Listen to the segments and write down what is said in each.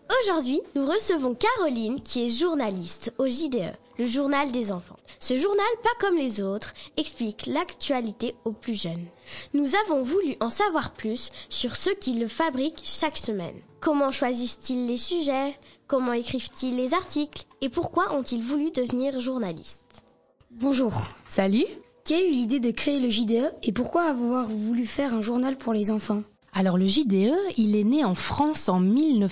Aujourd'hui, nous recevons Caroline qui est journaliste au JDE, le journal des enfants. Ce journal, pas comme les autres, explique l'actualité aux plus jeunes. Nous avons voulu en savoir plus sur ceux qui le fabriquent chaque semaine. Comment choisissent-ils les sujets? Comment écrivent-ils les articles? Et pourquoi ont-ils voulu devenir journalistes? Bonjour. Salut. Qui a eu l'idée de créer le JDE et pourquoi avoir voulu faire un journal pour les enfants? Alors le JDE, il est né en France en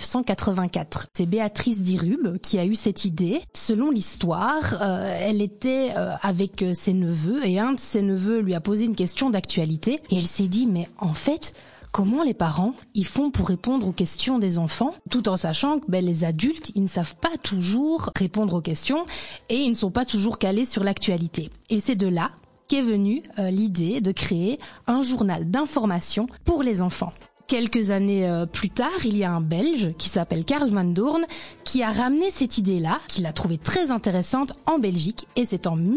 1984. C'est Béatrice Dirube qui a eu cette idée. Selon l'histoire, elle était avec ses neveux et un de ses neveux lui a posé une question d'actualité et elle s'est dit mais en fait, comment les parents ils font pour répondre aux questions des enfants, tout en sachant que les adultes ils ne savent pas toujours répondre aux questions et ils ne sont pas toujours calés sur l'actualité. Et c'est de là qu'est venue l'idée de créer un journal d'information pour les enfants. Quelques années plus tard, il y a un Belge qui s'appelle Karl van Doorn qui a ramené cette idée-là, qu'il a trouvée très intéressante en Belgique, et c'est en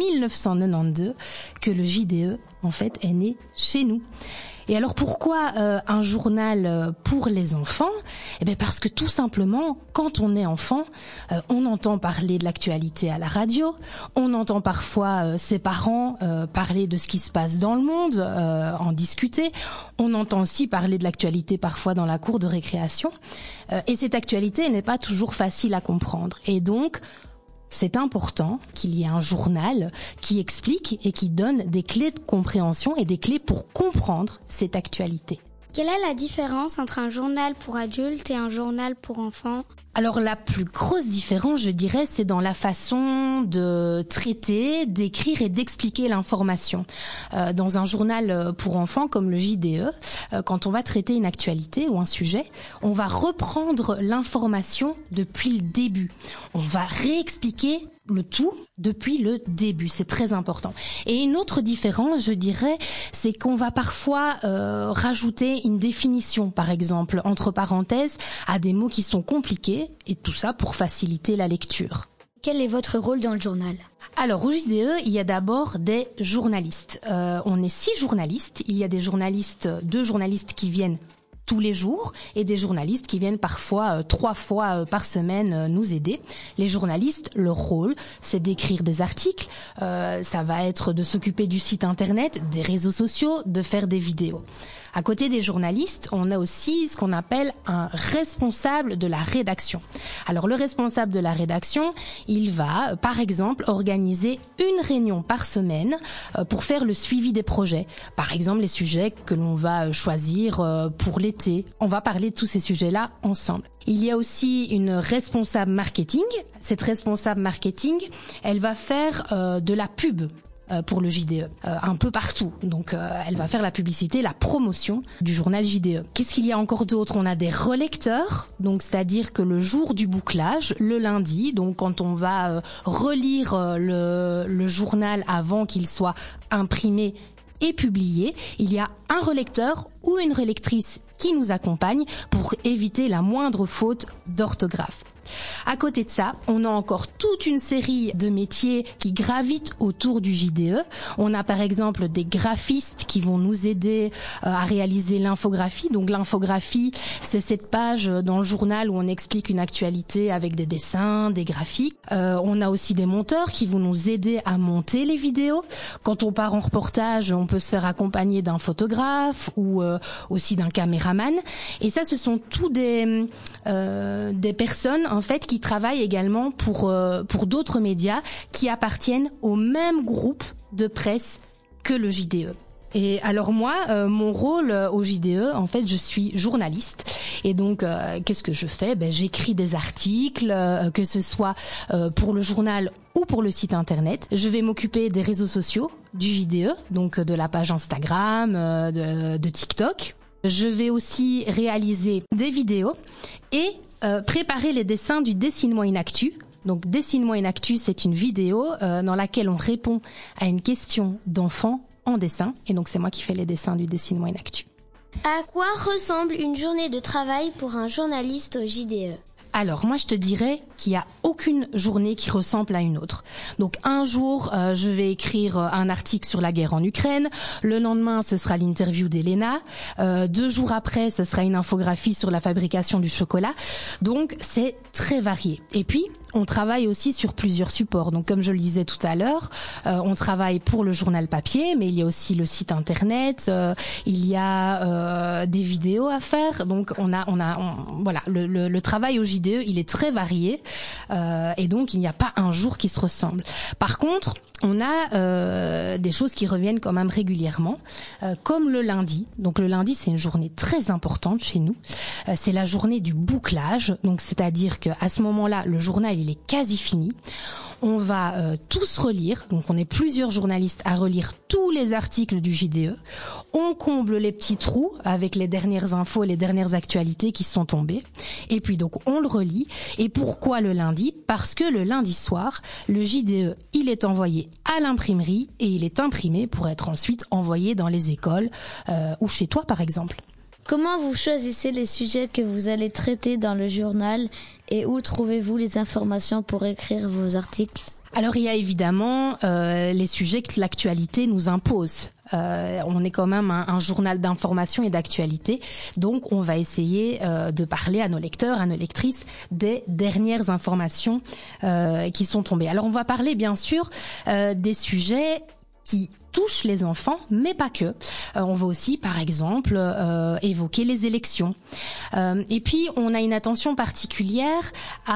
1992 que le JDE en fait est né chez nous. Et alors pourquoi un journal pour les enfants? Eh bien parce que tout simplement, quand on est enfant, on entend parler de l'actualité à la radio, on entend parfois ses parents parler de ce qui se passe dans le monde, en discuter, on entend aussi parler de l'actualité parfois dans la cour de récréation, et cette actualité n'est pas toujours facile à comprendre. Et donc, c'est important qu'il y ait un journal qui explique et qui donne des clés de compréhension et des clés pour comprendre cette actualité. Quelle est la différence entre un journal pour adultes et un journal pour enfants ? Alors la plus grosse différence, je dirais, c'est dans la façon de traiter, d'écrire et d'expliquer l'information. Dans un journal pour enfants comme le JDE, quand on va traiter une actualité ou un sujet, on va reprendre l'information depuis le début. On va réexpliquer le tout depuis le début, c'est très important. Et une autre différence, je dirais, c'est qu'on va parfois rajouter une définition, par exemple, entre parenthèses, à des mots qui sont compliqués, et tout ça pour faciliter la lecture. Quel est votre rôle dans le journal ? Alors au JDE, il y a d'abord des journalistes. On est 6 journalistes. Il y a 2 journalistes qui viennent tous les jours et des journalistes qui viennent parfois 3 fois par semaine nous aider. Les journalistes, leur rôle, c'est d'écrire des articles, ça va être de s'occuper du site internet, des réseaux sociaux, de faire des vidéos. À côté des journalistes, on a aussi ce qu'on appelle un responsable de la rédaction. Alors le responsable de la rédaction, il va par exemple organiser une réunion par semaine pour faire le suivi des projets. Par exemple les sujets que l'on va choisir pour l'été. On va parler de tous ces sujets-là ensemble. Il y a aussi une responsable marketing. Cette responsable marketing, elle va faire de la pub pour le JDE, un peu partout. Donc elle va faire la publicité, la promotion du journal JDE. Qu'est-ce qu'il y a encore d'autre? On a des relecteurs, donc c'est-à-dire que le jour du bouclage, le lundi, donc quand on va relire le journal avant qu'il soit imprimé et publié, il y a un relecteur ou une relectrice qui nous accompagne pour éviter la moindre faute d'orthographe. À côté de ça, on a encore toute une série de métiers qui gravitent autour du JDE. On a par exemple des graphistes qui vont nous aider à réaliser l'infographie. Donc l'infographie, c'est cette page dans le journal où on explique une actualité avec des dessins, des graphiques. On a aussi des monteurs qui vont nous aider à monter les vidéos. Quand on part en reportage, on peut se faire accompagner d'un photographe ou aussi d'un caméraman. Et ça, ce sont tous des personnes en fait qui travaillent également pour d'autres médias qui appartiennent au même groupe de presse que le JDE. Et alors moi, mon rôle au JDE, en fait, je suis journaliste. Et donc, qu'est-ce que je fais ? J'écris des articles, que ce soit pour le journal ou pour le site internet. Je vais m'occuper des réseaux sociaux du JDE, donc de la page Instagram, de TikTok. Je vais aussi réaliser des vidéos et préparer les dessins du Dessine-moi une actu. Donc Dessine-moi une actu, c'est une vidéo dans laquelle on répond à une question d'enfant en dessin. Et donc c'est moi qui fais les dessins du Dessine-moi une actu. À quoi ressemble une journée de travail pour un journaliste au JDE ? Alors, moi, je te dirais qu'il n'y a aucune journée qui ressemble à une autre. Donc, un jour, je vais écrire un article sur la guerre en Ukraine. Le lendemain, ce sera l'interview d'Elena. 2 jours après, ce sera une infographie sur la fabrication du chocolat. Donc, c'est très varié. Et puis, on travaille aussi sur plusieurs supports. Donc, comme je le disais tout à l'heure, on travaille pour le journal papier, mais il y a aussi le site internet. Il y a des vidéos à faire. Donc, voilà, le travail au JDE, il est très varié, et donc il n'y a pas un jour qui se ressemble. Par contre, on a des choses qui reviennent quand même régulièrement, comme le lundi. Donc, le lundi, c'est une journée très importante chez nous. C'est la journée du bouclage. Donc, c'est-à-dire qu'à ce moment-là, le journal il est quasi fini. On va tous relire, donc on est plusieurs journalistes à relire tous les articles du JDE. On comble les petits trous avec les dernières infos et les dernières actualités qui sont tombées. Et puis donc on le relit. Et pourquoi le lundi ? Parce que le lundi soir, le JDE, il est envoyé à l'imprimerie et il est imprimé pour être ensuite envoyé dans les écoles ou chez toi par exemple. Comment vous choisissez les sujets que vous allez traiter dans le journal et où trouvez-vous les informations pour écrire vos articles ? Alors il y a évidemment les sujets que l'actualité nous impose. On est quand même un journal d'information et d'actualité, donc on va essayer de parler à nos lecteurs, à nos lectrices des dernières informations qui sont tombées. Alors on va parler bien sûr des sujets qui touchent les enfants, mais pas que. On va aussi, par exemple, évoquer les élections. Et puis, on a une attention particulière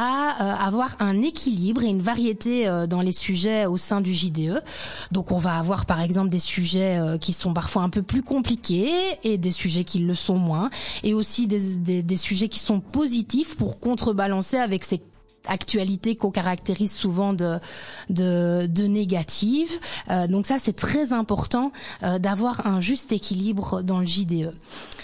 à avoir un équilibre et une variété dans les sujets au sein du JDE. Donc, on va avoir, par exemple, des sujets qui sont parfois un peu plus compliqués et des sujets qui le sont moins. Et aussi des sujets qui sont positifs pour contrebalancer avec ces actualité qu'on caractérise souvent de négative. Donc ça, c'est très important d'avoir un juste équilibre dans le JDE.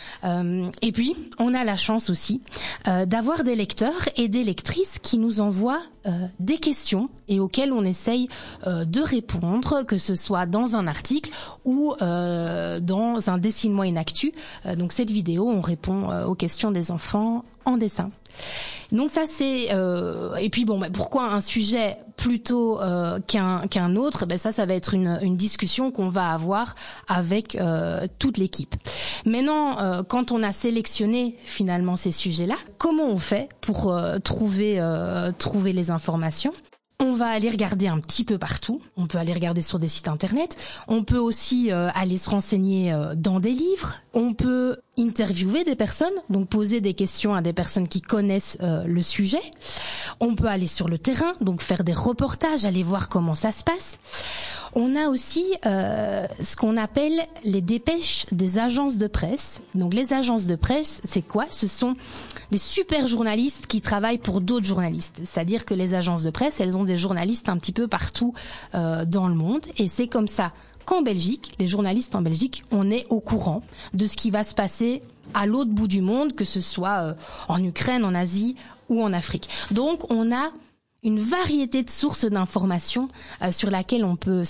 Et puis, on a la chance aussi d'avoir des lecteurs et des lectrices qui nous envoient des questions et auxquelles on essaye de répondre, que ce soit dans un article ou dans un Dessine-moi une actu. Donc cette vidéo, on répond aux questions des enfants en dessin. Donc ça c'est et puis bon, pourquoi un sujet plutôt qu'un autre? Ça va être une discussion qu'on va avoir avec toute l'équipe. Maintenant, quand on a sélectionné finalement ces sujets-là, comment on fait pour trouver les informations? On va aller regarder un petit peu partout. On peut aller regarder sur des sites internet. On peut aussi aller se renseigner dans des livres. On peut interviewer des personnes, donc poser des questions à des personnes qui connaissent le sujet. On peut aller sur le terrain, donc faire des reportages, aller voir comment ça se passe. On a aussi ce qu'on appelle les dépêches des agences de presse. Donc les agences de presse, c'est quoi? Ce sont des super journalistes qui travaillent pour d'autres journalistes. C'est-à-dire que les agences de presse, elles ont des journalistes un petit peu partout dans le monde. Et c'est comme ça qu'en Belgique, les journalistes en Belgique, on est au courant de ce qui va se passer à l'autre bout du monde, que ce soit en Ukraine, en Asie ou en Afrique. Donc on a une variété de sources d'informations sur lesquelles on peut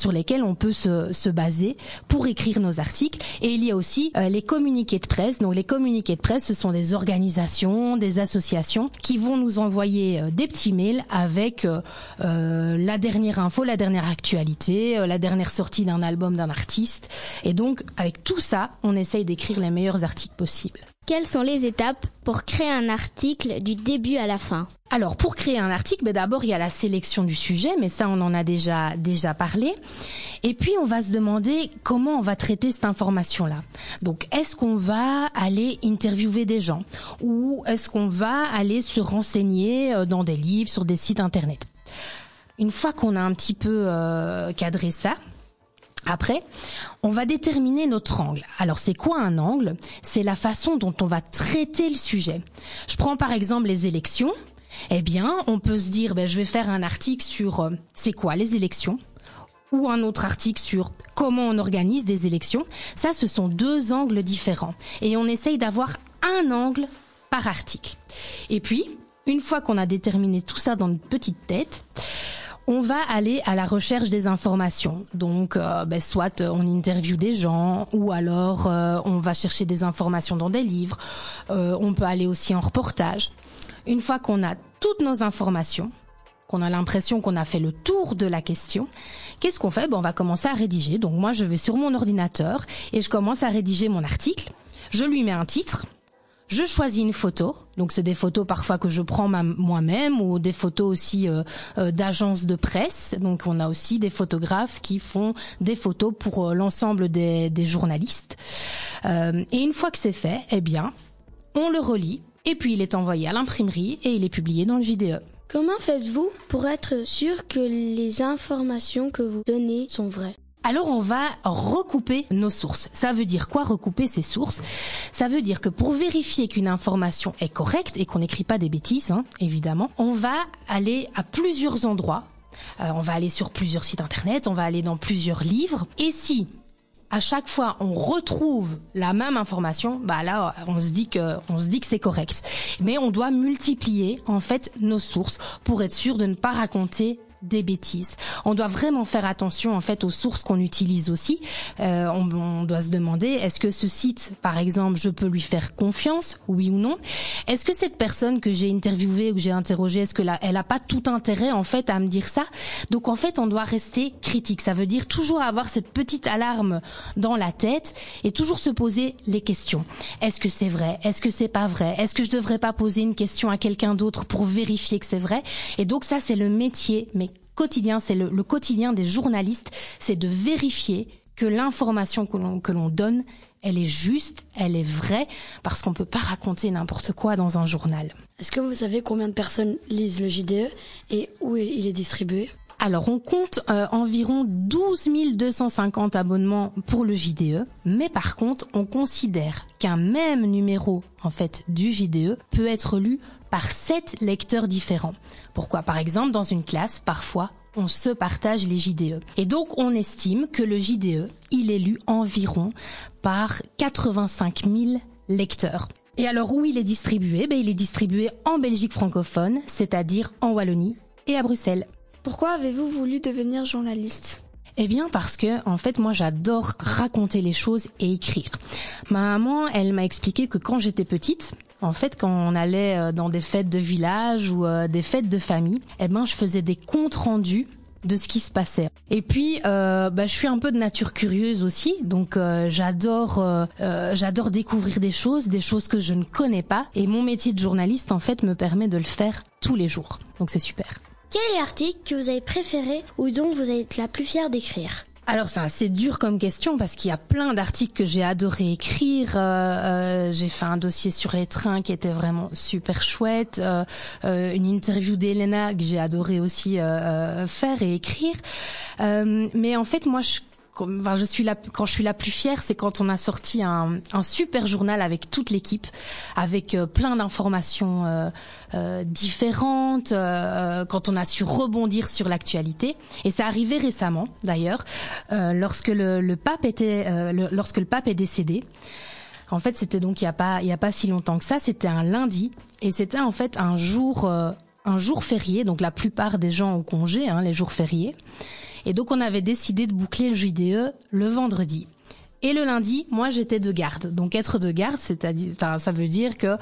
se baser pour écrire nos articles. Et il y a aussi les communiqués de presse. Donc les communiqués de presse, ce sont des organisations, des associations qui vont nous envoyer des petits mails avec la dernière info, la dernière actualité, la dernière sortie d'un album d'un artiste. Et donc avec tout ça, on essaye d'écrire les meilleurs articles possibles. Quelles sont les étapes pour créer un article du début à la fin ? Alors, pour créer un article, d'abord, il y a la sélection du sujet, mais ça, on en a déjà parlé. Et puis, on va se demander comment on va traiter cette information-là. Donc, est-ce qu'on va aller interviewer des gens? Ou est-ce qu'on va aller se renseigner dans des livres, sur des sites internet? Une fois qu'on a un petit peu cadré ça, après, on va déterminer notre angle. Alors, c'est quoi un angle? C'est la façon dont on va traiter le sujet. Je prends par exemple les élections. Eh bien, on peut se dire, je vais faire un article sur c'est quoi les élections, ou un autre article sur comment on organise des élections. Ça, ce sont deux angles différents. Et on essaye d'avoir un angle par article. Et puis, une fois qu'on a déterminé tout ça dans notre petite tête, on va aller à la recherche des informations. Donc, soit on interviewe des gens, ou alors on va chercher des informations dans des livres. On peut aller aussi en reportage. Une fois qu'on a toutes nos informations, qu'on a l'impression qu'on a fait le tour de la question, qu'est-ce qu'on fait ? On va commencer à rédiger. Donc moi, je vais sur mon ordinateur et je commence à rédiger mon article. Je lui mets un titre. Je choisis une photo. Donc c'est des photos parfois que je prends moi-même ou des photos aussi d'agences de presse. Donc on a aussi des photographes qui font des photos pour l'ensemble des journalistes. Et une fois que c'est fait, on le relit et puis il est envoyé à l'imprimerie et il est publié dans le JDE. Comment faites-vous pour être sûr que les informations que vous donnez sont vraies ? Alors on va recouper nos sources. Ça veut dire quoi, recouper ses sources ? Ça veut dire que pour vérifier qu'une information est correcte et qu'on n'écrit pas des bêtises, évidemment, on va aller à plusieurs endroits. On va aller sur plusieurs sites internet, on va aller dans plusieurs livres. Et si à chaque fois on retrouve la même information, là on se dit que c'est correct. Mais on doit multiplier en fait nos sources pour être sûr de ne pas raconter des bêtises. On doit vraiment faire attention en fait aux sources qu'on utilise aussi. On doit se demander, est-ce que ce site, par exemple, je peux lui faire confiance, oui ou non ? Est-ce que cette personne que j'ai interviewée ou que j'ai interrogée, est-ce que elle a pas tout intérêt en fait à me dire ça ? Donc en fait, on doit rester critique. Ça veut dire toujours avoir cette petite alarme dans la tête et toujours se poser les questions. Est-ce que c'est vrai ? Est-ce que c'est pas vrai ? Est-ce que je devrais pas poser une question à quelqu'un d'autre pour vérifier que c'est vrai ? Et donc ça, c'est le métier, mais quotidien, c'est le quotidien des journalistes, c'est de vérifier que l'information que l'on donne, elle est juste, elle est vraie, parce qu'on peut pas raconter n'importe quoi dans un journal. Est-ce que vous savez combien de personnes lisent le JDE et où il est distribué ? Alors, on compte environ 12 250 abonnements pour le JDE, mais par contre, on considère qu'un même numéro, en fait, du JDE peut être lu par 7 lecteurs différents. Pourquoi ? Par exemple, dans une classe, parfois, on se partage les JDE. Et donc, on estime que le JDE, il est lu environ par 85 000 lecteurs. Et alors, où il est distribué ? Il est distribué en Belgique francophone, c'est-à-dire en Wallonie et à Bruxelles. Pourquoi avez-vous voulu devenir journaliste ? Parce que, en fait, moi, j'adore raconter les choses et écrire. Ma maman, elle m'a expliqué que quand j'étais petite, en fait, quand on allait dans des fêtes de village ou des fêtes de famille, je faisais des comptes rendus de ce qui se passait. Et puis, je suis un peu de nature curieuse aussi, donc j'adore découvrir des choses que je ne connais pas. Et mon métier de journaliste, en fait, me permet de le faire tous les jours. Donc c'est super. Quel est l'article que vous avez préféré ou dont vous êtes la plus fière d'écrire ? Alors c'est assez dur comme question parce qu'il y a plein d'articles que j'ai adoré écrire. J'ai fait un dossier sur les trains qui était vraiment super chouette. Une interview d'Elena que j'ai adoré aussi faire et écrire. Mais en fait moi quand je suis la plus fière, c'est quand on a sorti un super journal avec toute l'équipe, avec plein d'informations différentes, quand on a su rebondir sur l'actualité. Et ça arrivait récemment, d'ailleurs, lorsque le pape est décédé. En fait, c'était donc il y a pas si longtemps que ça. C'était un lundi, et c'était en fait un jour férié. Donc la plupart des gens ont congé, les jours fériés. Et donc on avait décidé de boucler le JDE le vendredi. Et le lundi, moi j'étais de garde. Donc être de garde, c'est-à-dire, ça veut dire que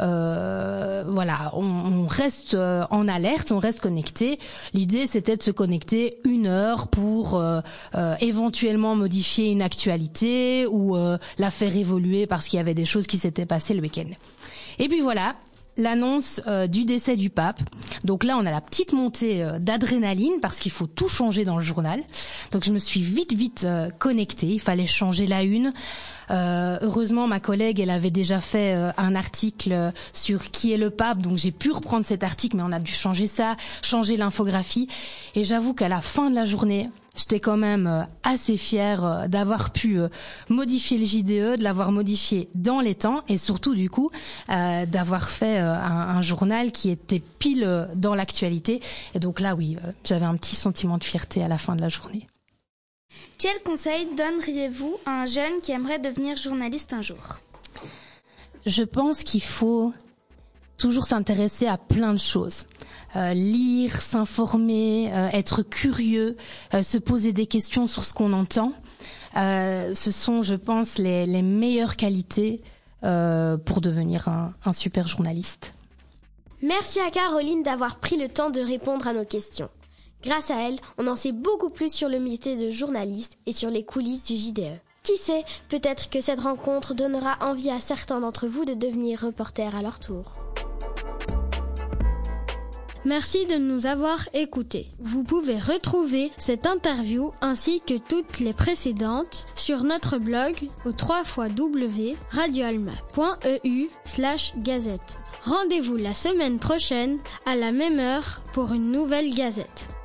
on reste en alerte, on reste connecté. L'idée c'était de se connecter 1 heure pour éventuellement modifier une actualité ou la faire évoluer parce qu'il y avait des choses qui s'étaient passées le week-end. Et puis voilà. L'annonce du décès du pape. Donc là, on a la petite montée d'adrénaline parce qu'il faut tout changer dans le journal. Donc je me suis vite connectée. Il fallait changer la une. Heureusement, ma collègue, elle avait déjà fait un article sur qui est le pape. Donc j'ai pu reprendre cet article, mais on a dû changer ça, changer l'infographie. Et j'avoue qu'à la fin de la journée, j'étais quand même assez fière d'avoir pu modifier le JDE, de l'avoir modifié dans les temps et surtout du coup d'avoir fait un journal qui était pile dans l'actualité. Et donc là, oui, j'avais un petit sentiment de fierté à la fin de la journée. Quel conseil donneriez-vous à un jeune qui aimerait devenir journaliste un jour ? Je pense qu'il faut toujours s'intéresser à plein de choses. Lire, s'informer, être curieux, se poser des questions sur ce qu'on entend. Ce sont, je pense, les meilleures qualités pour devenir un super journaliste. Merci à Caroline d'avoir pris le temps de répondre à nos questions. Grâce à elle, on en sait beaucoup plus sur le métier de journaliste et sur les coulisses du JDE. Qui sait, peut-être que cette rencontre donnera envie à certains d'entre vous de devenir reporters à leur tour. Merci de nous avoir écoutés. Vous pouvez retrouver cette interview ainsi que toutes les précédentes sur notre blog au www.radioalma.eu/gazette. Rendez-vous la semaine prochaine à la même heure pour une nouvelle gazette.